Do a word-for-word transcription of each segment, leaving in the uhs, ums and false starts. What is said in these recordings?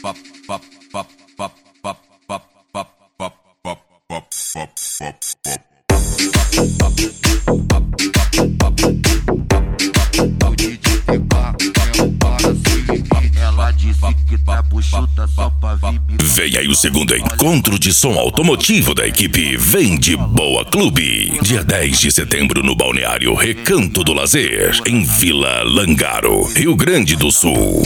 Vem aí o segundo encontro de som automotivo da equipe Vem de Boa Clube. Dia dez de setembro no Balneário Recanto do Lazer, em Vila Langaro, Rio Grande do Sul.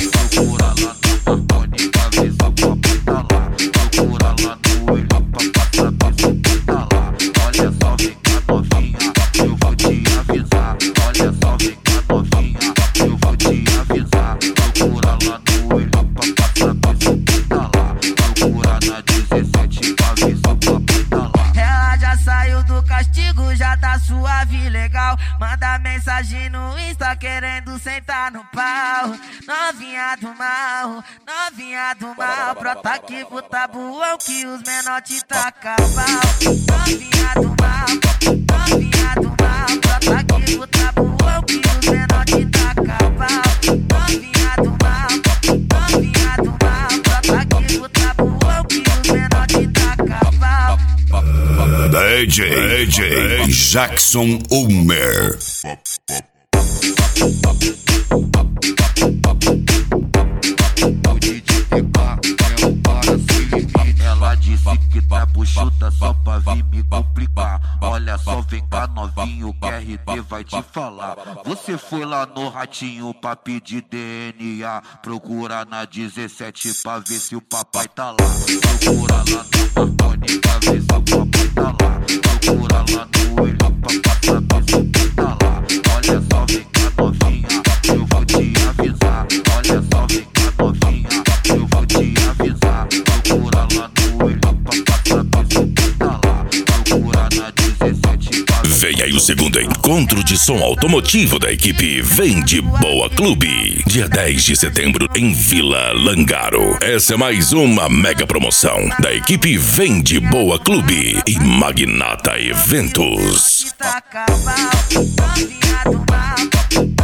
Suave, legal, manda mensagem no Insta querendo sentar no pau. Novinha do mal, novinha do mal, brota aqui pro tabuão que os menor te taca pau. Novinha do mal, novinha do mal, brota aqui pro tabuão que os menor te taca pau. Novinha do mal, novinha do mal, brota aqui pro tabuão que os menor te taca pau. D J, D J Jackson Ulmer. Ela disse que tá buchuda só pra vir me complicar. Olha só, vem cá novinho, que R D vai te falar. Você foi lá no Ratinho pra pedir D N A. Procura na dezessete pra ver se o papai tá lá. Procura lá na Marconi pra ver se o papai tá lá. Procura lá no olho pra saber se o tá lá. Olha só, vem cá novinha, eu vou te avisar. Olha só, vem cá novinha, eu vou te avisar. Procura lá no olho pra saber se tá lá. Procura na dezessete pra ver. Vem aí o segundo encontro de som automotivo da equipe Vem de Boa Clube. Dia dez de setembro em Vila Langaro. Essa é mais uma mega promoção da equipe Vem de Boa Clube e Magnata Eventos. Novinha do mal,